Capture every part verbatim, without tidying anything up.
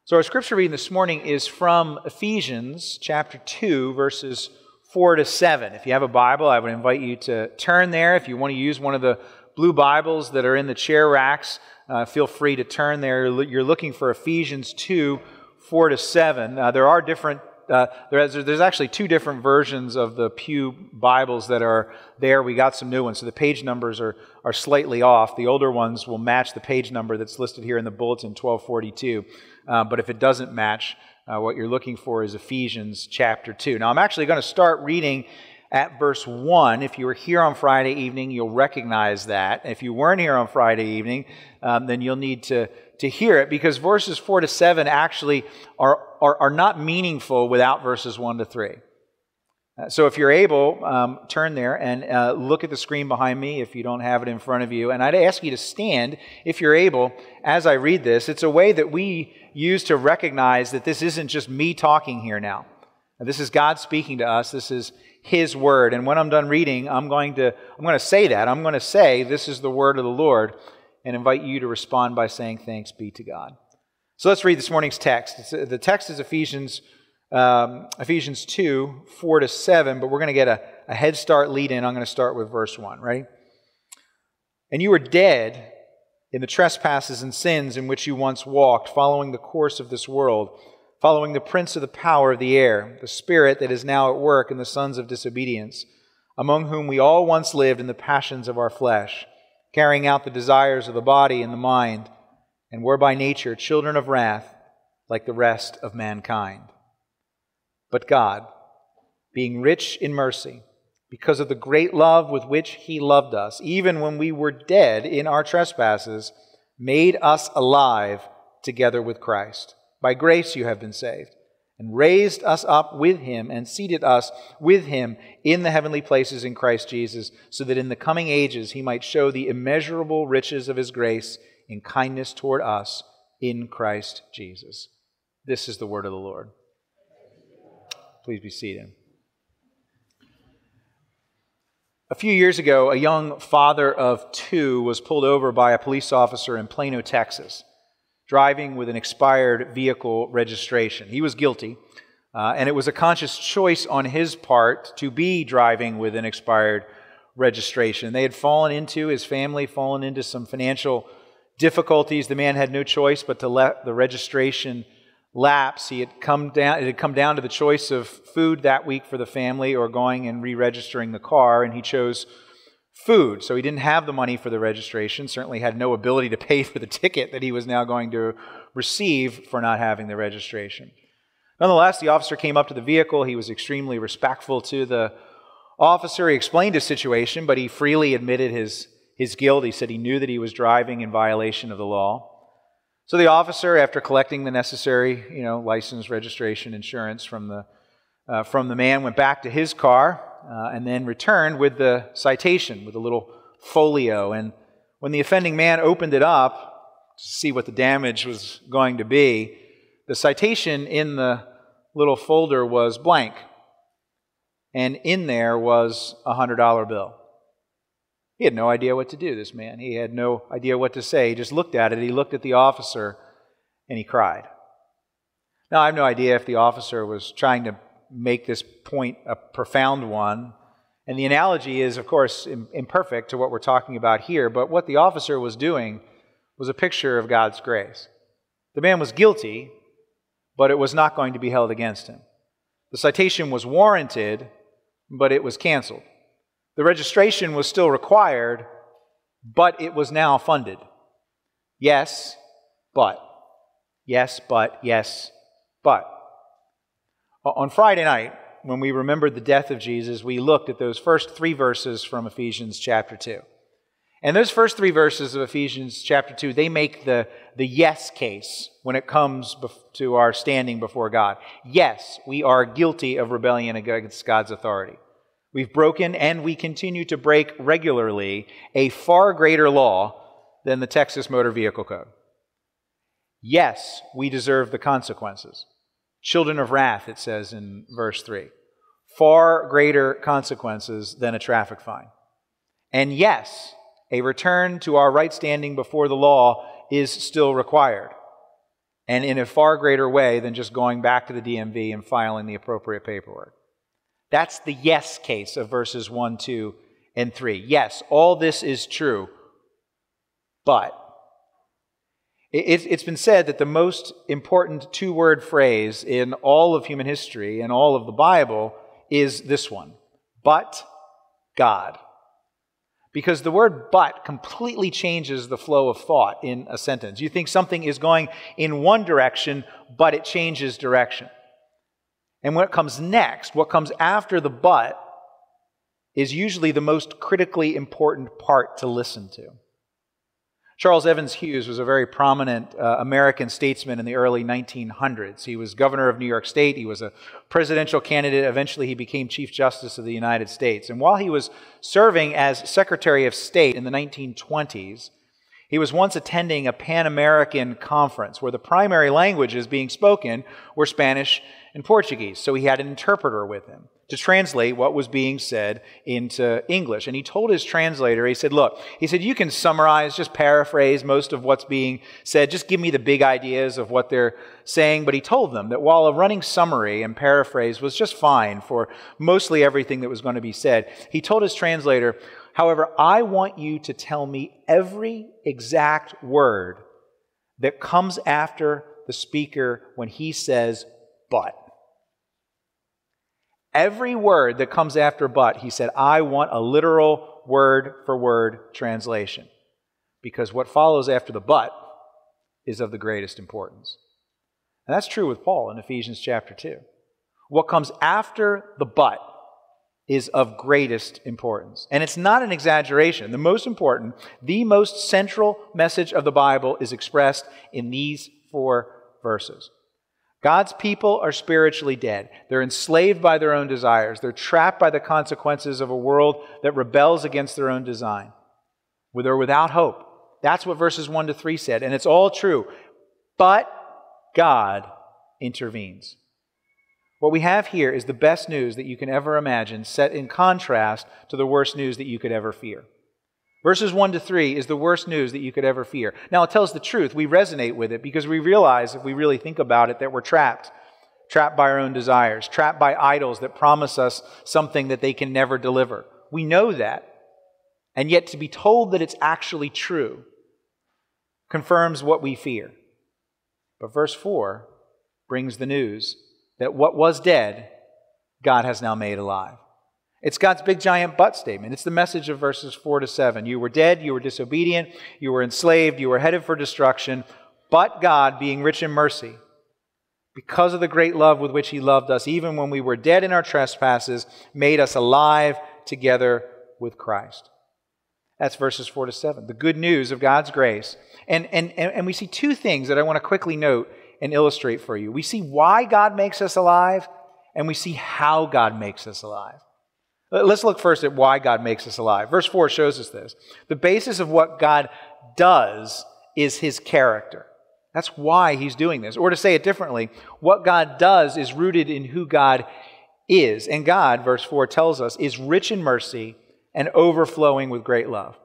So our scripture reading this morning is from Ephesians chapter two, verses four to seven. If you have a Bible, I would invite you to turn there. If you want to use one of the blue Bibles that are in the chair racks, uh, feel free to turn there. You're looking for Ephesians two, four to seven. Uh, there are different, uh, there's, there's actually two different versions of the Pew Bibles that are there. We got some new ones, so the page numbers are, are slightly off. The older ones will match the page number that's listed here in the bulletin, twelve forty-two. Uh, but if it doesn't match, uh, what you're looking for is Ephesians chapter two. Now, I'm actually going to start reading at verse one. If you were here on Friday evening, you'll recognize that. If you weren't here on Friday evening, um, then you'll need to, to hear it, because verses four to seven actually are, are, are not meaningful without verses one to three. Uh, so if you're able, um, turn there and uh, look at the screen behind me if you don't have it in front of you. And I'd ask you to stand, if you're able, as I read this. It's a way that we use to recognize that this isn't just me talking here now. This is God speaking to us. This is His Word. And when I'm done reading, I'm going to I'm going to say that. I'm going to say, this is the Word of the Lord, and invite you to respond by saying, thanks be to God. So let's read this morning's text. It's, the text is Ephesians Um, Ephesians two, four to seven, but we're going to get a, a head start lead in. I'm going to start with verse one. Ready? And you were dead in the trespasses and sins in which you once walked, following the course of this world, following the prince of the power of the air, the spirit that is now at work in the sons of disobedience, among whom we all once lived in the passions of our flesh, carrying out the desires of the body and the mind, and were by nature children of wrath, like the rest of mankind. But God, being rich in mercy, because of the great love with which He loved us, even when we were dead in our trespasses, made us alive together with Christ. By grace you have been saved, and raised us up with Him, and seated us with Him in the heavenly places in Christ Jesus, so that in the coming ages He might show the immeasurable riches of His grace in kindness toward us in Christ Jesus. This is the word of the Lord. Please be seated. A few years ago, a young father of two was pulled over by a police officer in Plano, Texas, driving with an expired vehicle registration. He was guilty, uh, and it was a conscious choice on his part to be driving with an expired registration. They had fallen into, his family, fallen into some financial difficulties. The man had no choice but to let the registration lapse. He had come down, it had come down to the choice of food that week for the family or going and re-registering the car, and he chose food. So he didn't have the money for the registration, certainly had no ability to pay for the ticket that he was now going to receive for not having the registration. Nonetheless, the officer came up to the vehicle. He was extremely respectful to the officer. He explained his situation, but he freely admitted his, his guilt. He said he knew that he was driving in violation of the law. So the officer, after collecting the necessary, you know, license, registration, insurance from the uh, from the man, went back to his car uh, and then returned with the citation, with a little folio. And when the offending man opened it up to see what the damage was going to be, the citation in the little folder was blank, and in there was a one hundred dollar bill. He had no idea what to do, this man. He had no idea what to say. He just looked at it. He looked at the officer, and he cried. Now, I have no idea if the officer was trying to make this point a profound one. And the analogy is, of course, imperfect to what we're talking about here. But what the officer was doing was a picture of God's grace. The man was guilty, but it was not going to be held against him. The citation was warranted, but it was canceled. The registration was still required, but it was now funded. Yes, but. Yes, but. Yes, but. On Friday night, when we remembered the death of Jesus, we looked at those first three verses from Ephesians chapter two. And those first three verses of Ephesians chapter two, they make the, the yes case when it comes to our standing before God. Yes, we are guilty of rebellion against God's authority. We've broken and we continue to break regularly a far greater law than the Texas Motor Vehicle Code. Yes, we deserve the consequences. Children of wrath, it says in verse three. Far greater consequences than a traffic fine. And yes, a return to our right standing before the law is still required. and in a far greater way than just going back to the D M V and filing the appropriate paperwork. That's the yes case of verses one, two, and three. Yes, all this is true, but it's been said that the most important two-word phrase in all of human history and all of the Bible is this one, but God. Because the word but completely changes the flow of thought in a sentence. You think something is going in one direction, but it changes direction. And what comes next, what comes after the but, is usually the most critically important part to listen to. Charles Evans Hughes was a very prominent uh, American statesman in the early nineteen hundreds. He was governor of New York State. He was a presidential candidate. Eventually, he became Chief Justice of the United States. And while he was serving as Secretary of State in the nineteen twenties, he was once attending a Pan-American conference where the primary languages being spoken were Spanish and Portuguese. So he had an interpreter with him to translate what was being said into English. And he told his translator, he said, look, he said, you can summarize, just paraphrase most of what's being said. Just give me the big ideas of what they're saying. But he told them that while a running summary and paraphrase was just fine for mostly everything that was going to be said, he told his translator, however, I want you to tell me every exact word that comes after the speaker when he says, but. Every word that comes after but, he said, I want a literal word-for-word translation. Because what follows after the but is of the greatest importance. And that's true with Paul in Ephesians chapter two. What comes after the but is of greatest importance. And it's not an exaggeration. The most important, the most central message of the Bible is expressed in these four verses. God's people are spiritually dead. They're enslaved by their own desires. They're trapped by the consequences of a world that rebels against their own design. They're without hope. That's what verses one to three said. And it's all true. But God intervenes. What we have here is the best news that you can ever imagine, set in contrast to the worst news that you could ever fear. Verses one to three is the worst news that you could ever fear. Now, it tells the truth. We resonate with it because we realize, if we really think about it, that we're trapped. Trapped by our own desires. Trapped by idols that promise us something that they can never deliver. We know that. And yet to be told that it's actually true confirms what we fear. But verse four brings the news that what was dead, God has now made alive. It's God's big giant but statement. It's the message of verses four to seven. You were dead, you were disobedient, you were enslaved, you were headed for destruction, but God, being rich in mercy, because of the great love with which He loved us, even when we were dead in our trespasses, made us alive together with Christ. That's verses four to seven. The good news of God's grace. And, and, and we see two things that I want to quickly note and illustrate for you. We see why God makes us alive, and we see how God makes us alive. Let's look first at why God makes us alive. Verse four shows us this. The basis of what God does is His character. That's why He's doing this. Or to say it differently, what God does is rooted in who God is. And God, verse four tells us, is rich in mercy and overflowing with great love.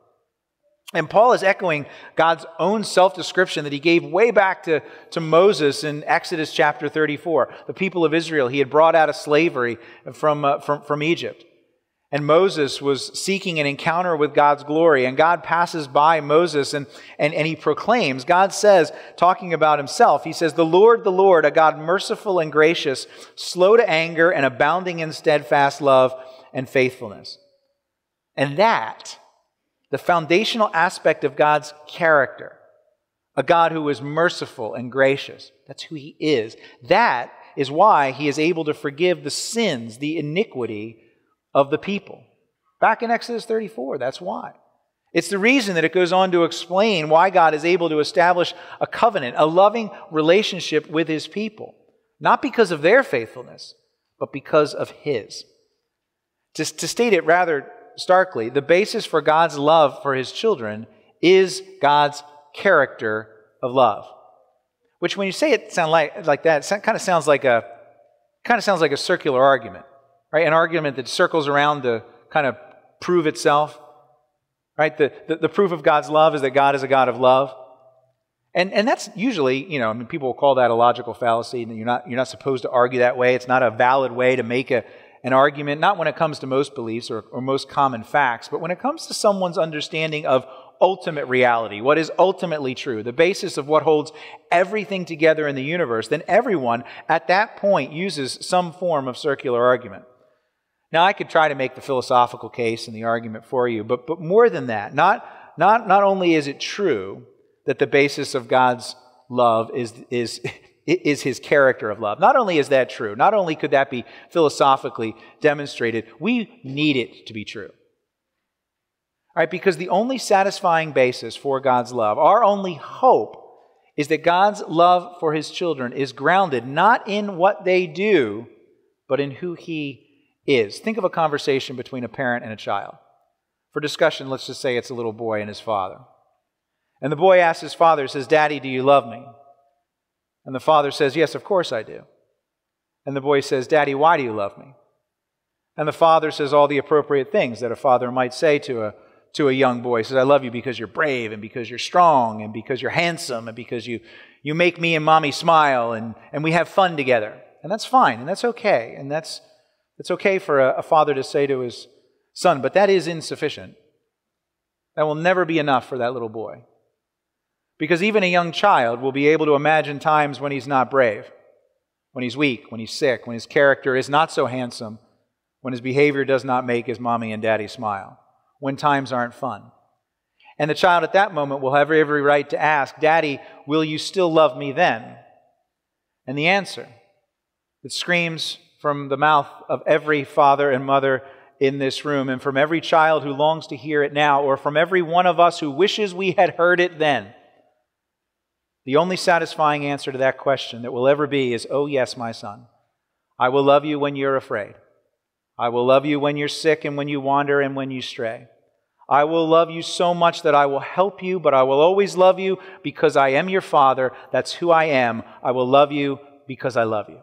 And Paul is echoing God's own self-description that He gave way back to, to Moses in Exodus chapter thirty-four. The people of Israel He had brought out of slavery from, uh, from, from Egypt. And Moses was seeking an encounter with God's glory. And God passes by Moses and, and, and He proclaims, God says, talking about Himself, He says, the Lord, the Lord, a God merciful and gracious, slow to anger and abounding in steadfast love and faithfulness. And that, the foundational aspect of God's character, a God who is merciful and gracious, that's who He is. That is why He is able to forgive the sins, the iniquity of the people. Back in Exodus thirty-four, that's why. It's the reason that it goes on to explain why God is able to establish a covenant, a loving relationship with His people. Not because of their faithfulness, but because of His. To, to state it rather starkly, the basis for God's love for His children is God's character of love. Which, when you say it sound like, like that, it kind of sounds like a kind of sounds like a circular argument. Right? An argument that circles around to kind of prove itself. Right? The, the, the proof of God's love is that God is a God of love. And and that's usually, you know, I mean, people will call that a logical fallacy, and you're not you're not supposed to argue that way. It's not a valid way to make a an argument, not when it comes to most beliefs or, or most common facts, but when it comes to someone's understanding of ultimate reality, what is ultimately true, the basis of what holds everything together in the universe, then everyone at that point uses some form of circular argument. Now, I could try to make the philosophical case and the argument for you, but but more than that, not not not only is it true that the basis of God's love is is is his character of love. Not only is that true, not only could that be philosophically demonstrated, we need it to be true. All right, because the only satisfying basis for God's love, our only hope, is that God's love for his children is grounded not in what they do, but in who he is. Think of a conversation between a parent and a child. For discussion, let's just say it's a little boy and his father. And the boy asks his father, says, "Daddy, do you love me?" And the father says, "Yes, of course I do." And the boy says, "Daddy, why do you love me?" And the father says all the appropriate things that a father might say to a to a young boy. He says, "I love you because you're brave and because you're strong and because you're handsome and because you, you make me and mommy smile and, and we have fun together." And that's fine and that's okay. And that's it's okay for a, a father to say to his son, but that is insufficient. That will never be enough for that little boy. Because even a young child will be able to imagine times when he's not brave, when he's weak, when he's sick, when his character is not so handsome, when his behavior does not make his mommy and daddy smile, when times aren't fun. And the child at that moment will have every right to ask, "Daddy, will you still love me then?" And the answer that screams from the mouth of every father and mother in this room, and from every child who longs to hear it now, or from every one of us who wishes we had heard it then, the only satisfying answer to that question that will ever be is, "Oh yes, my son, I will love you when you're afraid. I will love you when you're sick and when you wander and when you stray. I will love you so much that I will help you, but I will always love you because I am your father. That's who I am. I will love you because I love you."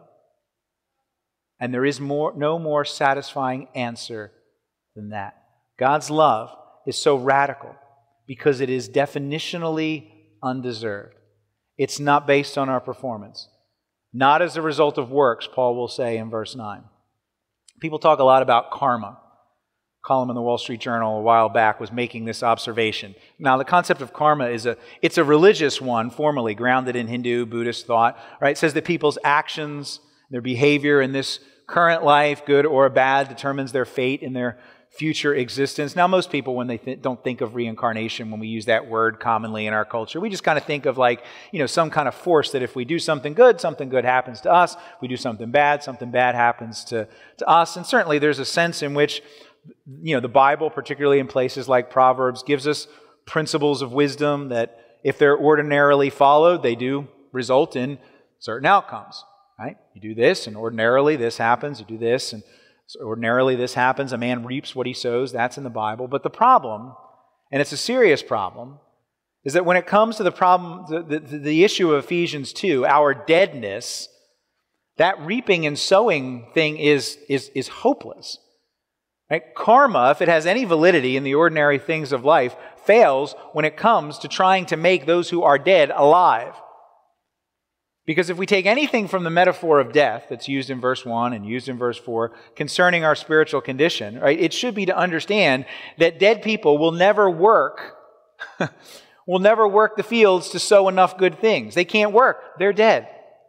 And there is more, no more satisfying answer than that. God's love is so radical because it is definitionally undeserved. It's not based on our performance. Not as a result of works, Paul will say in verse nine. People talk a lot about karma. A column in the Wall Street Journal a while back was making this observation. Now, the concept of karma is a it's a religious one, formally grounded in Hindu, Buddhist thought. Right? It says that people's actions, their behavior in this current life, good or bad, determines their fate in their future existence. Now, most people, when they th- don't think of reincarnation, when we use that word commonly in our culture, we just kind of think of like, you know, some kind of force that if we do something good, something good happens to us. We do something bad, something bad happens to, to us. And certainly there's a sense in which, you know, the Bible, particularly in places like Proverbs, gives us principles of wisdom that if they're ordinarily followed, they do result in certain outcomes, right? You do this and ordinarily this happens. You do this and so ordinarily this happens. A man reaps what he sows. That's in the Bible. But the problem, and it's a serious problem, is that when it comes to the problem, the, the, the issue of Ephesians two, our deadness, that reaping and sowing thing is, is, is hopeless. Right? Karma, if it has any validity in the ordinary things of life, fails when it comes to trying to make those who are dead alive. Because if we take anything from the metaphor of death that's used in verse one and used in verse four concerning our spiritual condition, right, it should be to understand that dead people will never work, will never work the fields to sow enough good things. They can't work. They're dead.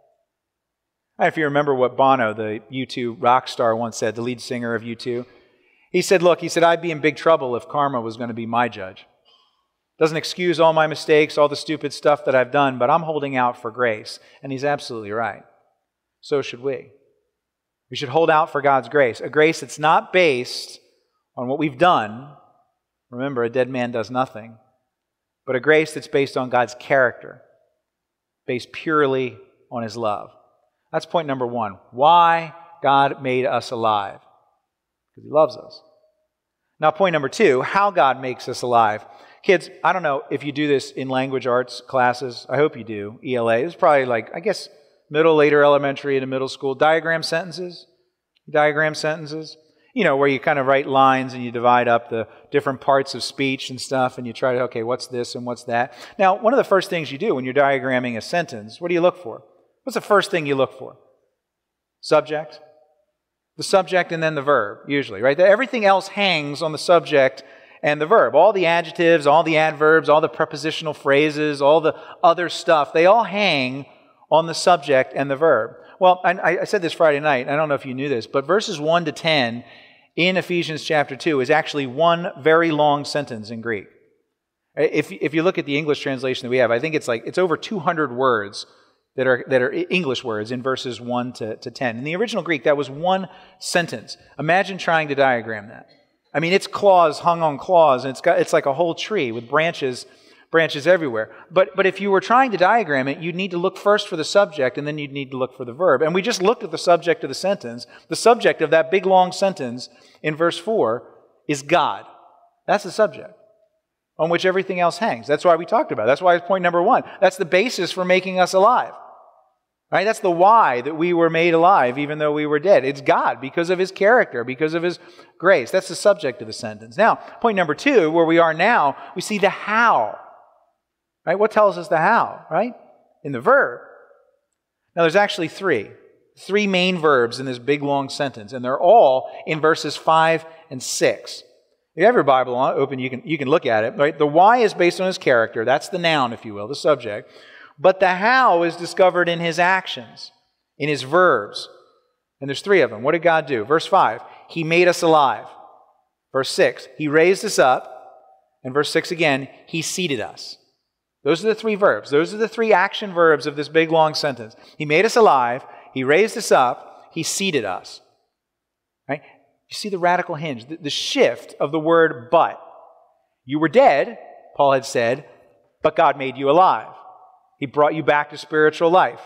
Right, if you remember what Bono, the U two rock star, once said, the lead singer of U two, he said, look, he said, I'd be in big trouble if karma was going to be my judge. Doesn't excuse all my mistakes, all the stupid stuff that I've done, but I'm holding out for grace. And he's absolutely right. So should we. We should hold out for God's grace, a grace that's not based on what we've done. Remember, a dead man does nothing. But a grace that's based on God's character, based purely on his love. That's point number one. Why God made us alive. Because he loves us. Now, point number two, how God makes us alive. Kids, I don't know if you do this in language arts classes. I hope you do. E L A. It's probably like, I guess, middle, later elementary into middle school. Diagram sentences. Diagram sentences. You know, where you kind of write lines and you divide up the different parts of speech and stuff, and you try to, okay, what's this and what's that? Now, one of the first things you do when you're diagramming a sentence, what do you look for? What's the first thing you look for? Subject. The subject and then the verb, usually, right? Everything else hangs on the subject and the verb. All the adjectives, all the adverbs, all the prepositional phrases, all the other stuff, they all hang on the subject and the verb. Well, I, I said this Friday night, I don't know if you knew this, but verses one to ten in Ephesians chapter two is actually one very long sentence in Greek. If, if you look at the English translation that we have, I think it's like, it's over two hundred words that are that are English words in verses one to, to ten. In the original Greek, that was one sentence. Imagine trying to diagram that. I mean, it's claws hung on claws, and it's got it's like a whole tree with branches branches everywhere. But but if you were trying to diagram it, you'd need to look first for the subject, and then you'd need to look for the verb. And we just looked at the subject of the sentence. The subject of that big long sentence in verse four is God. That's the subject on which everything else hangs. That's why we talked about it. That's why it's point number one. That's the basis for making us alive. Right? That's the why that we were made alive even though we were dead. It's God because of His character, because of His grace. That's the subject of the sentence. Now, point number two, where we are now, we see the how. Right? What tells us the how? Right? In the verb. Now, there's actually three. Three main verbs in this big long sentence, and they're all in verses five and six. If you have your Bible open, you can, you can look at it. Right? The why is based on His character. That's the noun, if you will, the subject. But the how is discovered in His actions, in His verbs. And there's three of them. What did God do? Verse five, He made us alive. Verse six, He raised us up. And verse six again, He seated us. Those are the three verbs. Those are the three action verbs of this big long sentence. He made us alive. He raised us up. He seated us. Right? You see the radical hinge, the, the shift of the word but. You were dead, Paul had said, but God made you alive. He brought you back to spiritual life.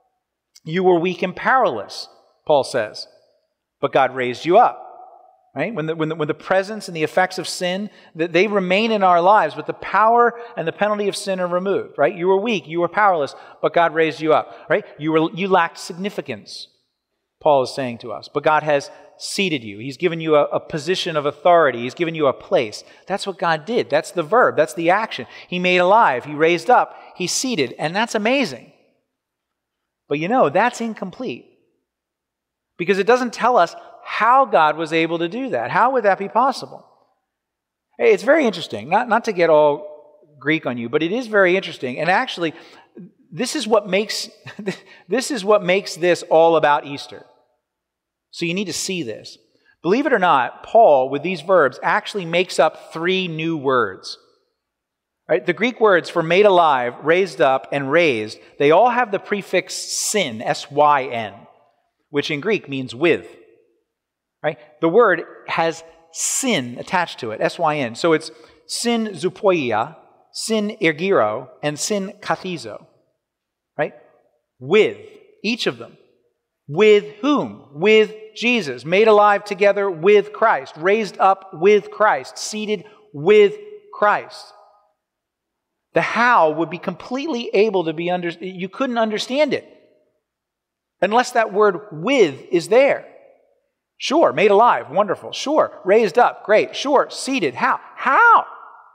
You were weak and powerless, Paul says, but God raised you up. Right? When the, when the, when the presence and the effects of sin, that they remain in our lives, but the power and the penalty of sin are removed. Right? You were weak, you were powerless, but God raised you up. Right? You were you lacked significance, Paul is saying to us, but God has seated you. He's given you a, a position of authority. He's given you a place. That's what God did. That's the verb. That's the action. He made alive. He raised up. He seated. And that's amazing. But you know, that's incomplete. Because it doesn't tell us how God was able to do that. How would that be possible? Hey, it's very interesting. Not, not to get all Greek on you, but it is very interesting. And actually, this is what makes this is what makes this all about Easter. So you need to see this. Believe it or not, Paul, with these verbs, actually makes up three new words. Right? The Greek words for made alive, raised up, and raised, they all have the prefix syn, S Y N, which in Greek means with. Right? The word has sin attached to it, S Y N. So it's syn zupoia, syn ergiro, and syn kathizo. Right? With, each of them. With whom? With Jesus. Made alive together with Christ. Raised up with Christ. Seated with Christ. The how would be completely able to be under. You couldn't understand it unless that word with is there. Sure, made alive, wonderful. Sure, raised up, great. Sure, seated. How? How?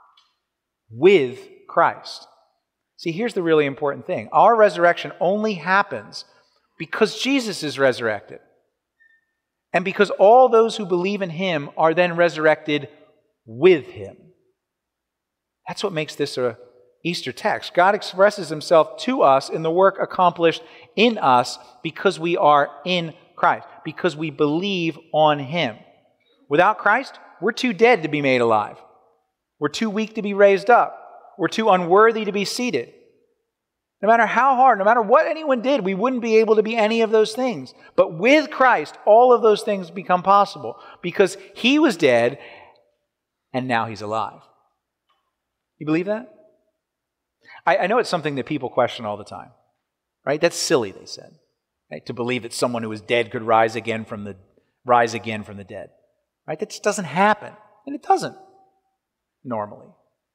With Christ. See, here's the really important thing. Our resurrection only happens because Jesus is resurrected. And because all those who believe in Him are then resurrected with Him. That's what makes this a Easter text. God expresses Himself to us in the work accomplished in us because we are in Christ, because we believe on Him. Without Christ, we're too dead to be made alive. We're too weak to be raised up. We're too unworthy to be seated. No matter how hard, no matter what anyone did, we wouldn't be able to be any of those things. But with Christ, all of those things become possible because He was dead and now He's alive. You believe that? I, I know it's something that people question all the time. Right? That's silly, they said. Right? To believe that someone who was dead could rise again from the rise again from the dead. Right? That just doesn't happen. And it doesn't normally.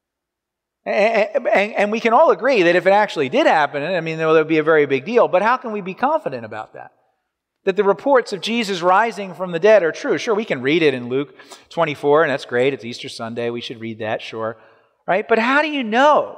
And, and, and we can all agree that if it actually did happen, I mean, there would be a very big deal. But how can we be confident about that? that the reports of Jesus rising from the dead are true. Sure, we can read it in Luke twenty-four, and that's great. It's Easter Sunday. We should read that, sure. Right? But how do you know?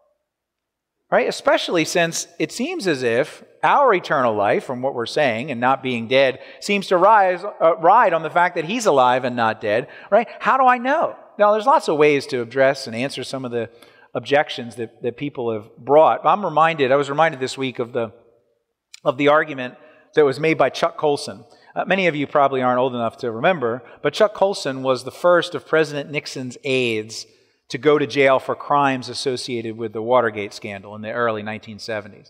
Right? Especially since it seems as if our eternal life, from what we're saying, and not being dead, seems to rise, uh, ride on the fact that he's alive and not dead. Right? How do I know? Now, there's lots of ways to address and answer some of the objections that, that people have brought. I'm reminded, I was reminded this week of the of the argument that was made by Chuck Colson. Uh, many of you probably aren't old enough to remember, but Chuck Colson was the first of President Nixon's aides to go to jail for crimes associated with the Watergate scandal in the early nineteen seventies.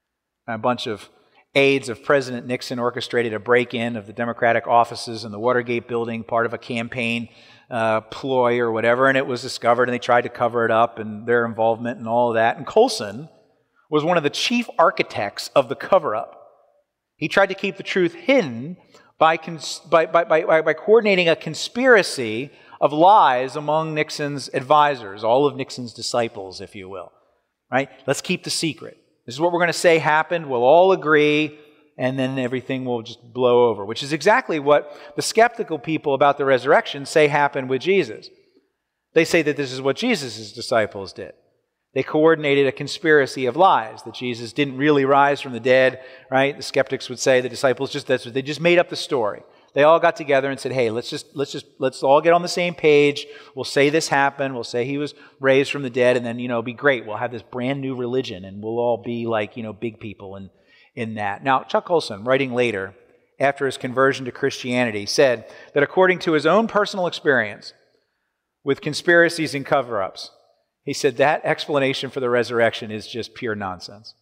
A bunch of aides of President Nixon orchestrated a break-in of the Democratic offices in the Watergate building, part of a campaign uh, ploy or whatever, and it was discovered, and they tried to cover it up, and their involvement and all of that. And Colson was one of the chief architects of the cover-up. He tried to keep the truth hidden by, cons- by, by, by, by coordinating a conspiracy of lies among Nixon's advisors, all of Nixon's disciples, if you will. Right? Let's keep the secret. This is what we're going to say happened. We'll all agree, and then everything will just blow over, which is exactly what the skeptical people about the resurrection say happened with Jesus. They say that this is what Jesus' disciples did. They coordinated a conspiracy of lies, that Jesus didn't really rise from the dead, right? The skeptics would say the disciples just, that's what, they just made up the story. They all got together and said, hey, let's just, let's just, let's all get on the same page. We'll say this happened. We'll say he was raised from the dead, and then, you know, it'll be great. We'll have this brand new religion, and we'll all be like, you know, big people in, in that. Now, Chuck Colson, writing later, after his conversion to Christianity, said that according to his own personal experience with conspiracies and cover-ups, he said that explanation for the resurrection is just pure nonsense.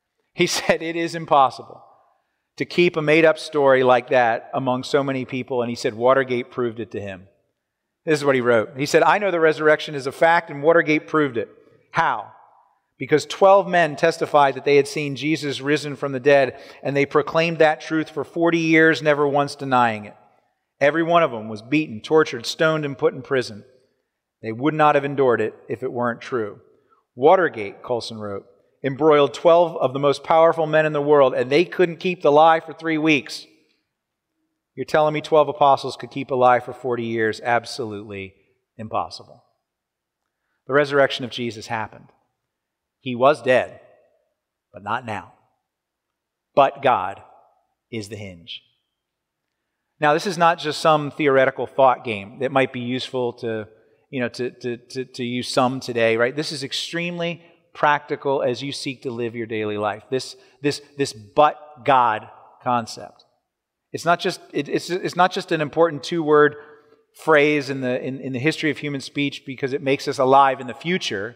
He said it is impossible to keep a made-up story like that among so many people, and he said Watergate proved it to him. This is what he wrote. He said, I know the resurrection is a fact, and Watergate proved it. How? Because twelve men testified that they had seen Jesus risen from the dead, and they proclaimed that truth for forty years, never once denying it. Every one of them was beaten, tortured, stoned, and put in prison. They would not have endured it if it weren't true. Watergate, Colson wrote, embroiled twelve of the most powerful men in the world, and they couldn't keep the lie for three weeks. You're telling me twelve apostles could keep a lie for forty years? Absolutely impossible. The resurrection of Jesus happened. He was dead, but not now. But God is the hinge. Now, this is not just some theoretical thought game that might be useful to you know, to, to, to, to use some today, right? This is extremely practical as you seek to live your daily life. This, this, this but God concept. It's not just, it, it's, it's not just an important two-word phrase in the, in, in the history of human speech because it makes us alive in the future.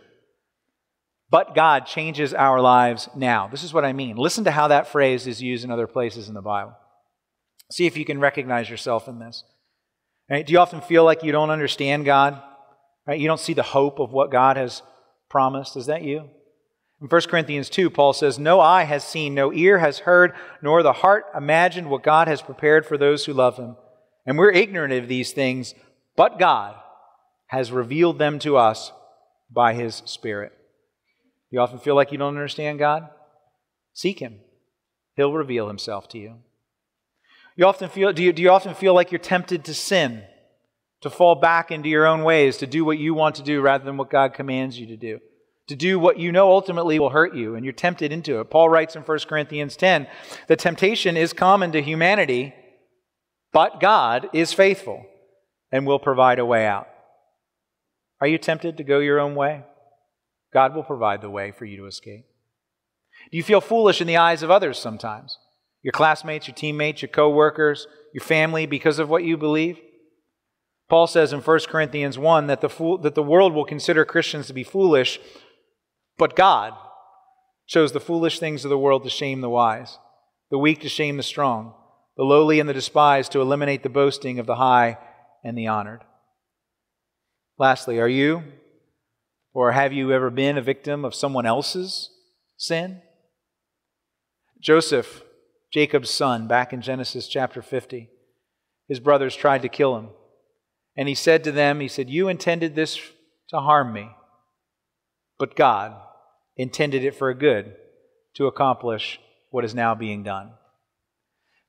But God changes our lives now. This is what I mean. Listen to how that phrase is used in other places in the Bible. See if you can recognize yourself in this. Right? Do you often feel like you don't understand God? Right? You don't see the hope of what God has promised. Is that you? In First Corinthians two, Paul says, no eye has seen, no ear has heard, nor the heart imagined what God has prepared for those who love Him. And we're ignorant of these things, but God has revealed them to us by His Spirit. You often feel like you don't understand God? Seek Him. He'll reveal Himself to you. You often feel, do you, do you often feel like you're tempted to sin? To fall back into your own ways, to do what you want to do rather than what God commands you to do. To do what you know ultimately will hurt you, and you're tempted into it. Paul writes in First Corinthians ten, that temptation is common to humanity, but God is faithful and will provide a way out. Are you tempted to go your own way? God will provide the way for you to escape. Do you feel foolish in the eyes of others sometimes? Your classmates, your teammates, your co-workers, your family, because of what you believe? Paul says in First Corinthians one that the, fool, that the world will consider Christians to be foolish, but God chose the foolish things of the world to shame the wise, the weak to shame the strong, the lowly and the despised to eliminate the boasting of the high and the honored. Lastly, are you or have you ever been a victim of someone else's sin? Joseph, Jacob's son, back in Genesis chapter fifty, his brothers tried to kill him. And he said to them, he said, you intended this to harm me, but God intended it for a good to accomplish what is now being done.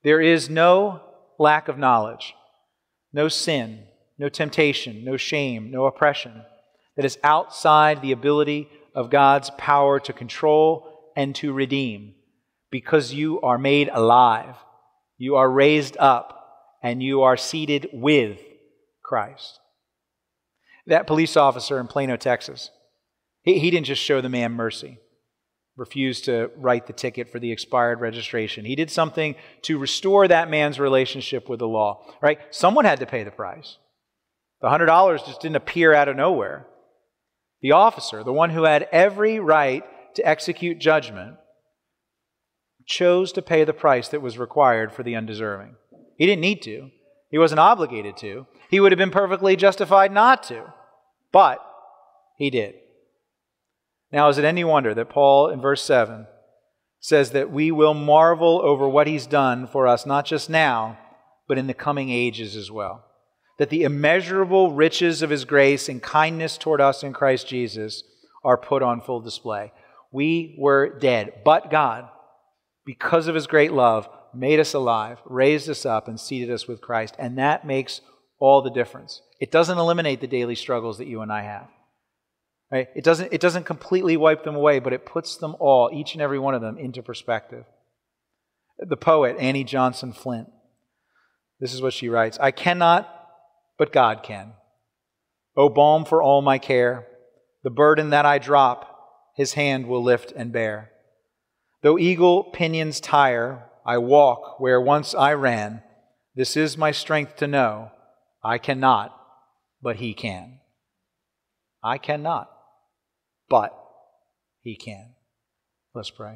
There is no lack of knowledge, no sin, no temptation, no shame, no oppression that is outside the ability of God's power to control and to redeem, because you are made alive, you are raised up, and you are seated with Christ. That police officer in Plano, Texas, he, he didn't just show the man mercy, refused to write the ticket for the expired registration. He did something to restore that man's relationship with the law, right? Someone had to pay the price. The one hundred dollars just didn't appear out of nowhere. The officer, the one who had every right to execute judgment, chose to pay the price that was required for the undeserving. He didn't need to. He wasn't obligated to. He would have been perfectly justified not to. But he did. Now, is it any wonder that Paul, in verse seven, says that we will marvel over what he's done for us, not just now, but in the coming ages as well? That the immeasurable riches of his grace and kindness toward us in Christ Jesus are put on full display. We were dead, but God, because of his great love, made us alive, raised us up, and seated us with Christ. And that makes all the difference. It doesn't eliminate the daily struggles that you and I have. Right? It doesn't, it doesn't completely wipe them away, but it puts them all, each and every one of them, into perspective. The poet, Annie Johnson Flint, this is what she writes: I cannot, but God can. O balm for all my care, the burden that I drop, his hand will lift and bear. Though eagle pinions tire, I walk where once I ran. This is my strength to know, I cannot, but he can. I cannot, but he can. Let's pray.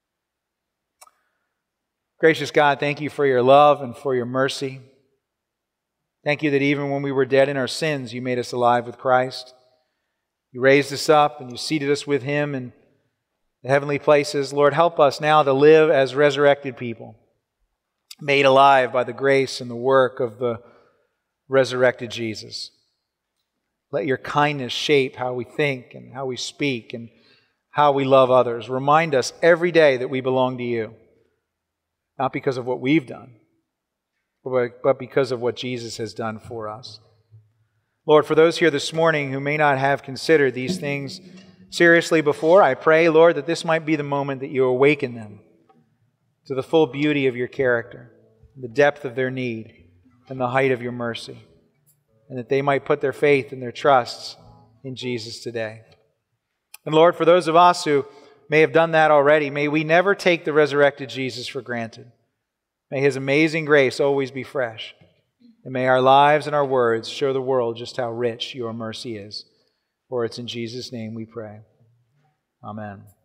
Gracious God, thank you for your love and for your mercy. Thank you that even when we were dead in our sins, you made us alive with Christ. You raised us up and you seated us with him in the heavenly places. Lord, help us now to live as resurrected people, made alive by the grace and the work of the resurrected Jesus. Let your kindness shape how we think and how we speak and how we love others. Remind us every day that we belong to you, not because of what we've done, but because of what Jesus has done for us. Lord, for those here this morning who may not have considered these things seriously before, I pray, Lord, that this might be the moment that you awaken them to the full beauty of your character, the depth of their need, and the height of your mercy, and that they might put their faith and their trusts in Jesus today. And Lord, for those of us who may have done that already, may we never take the resurrected Jesus for granted. May his amazing grace always be fresh. And may our lives and our words show the world just how rich your mercy is. For it's in Jesus' name we pray. Amen.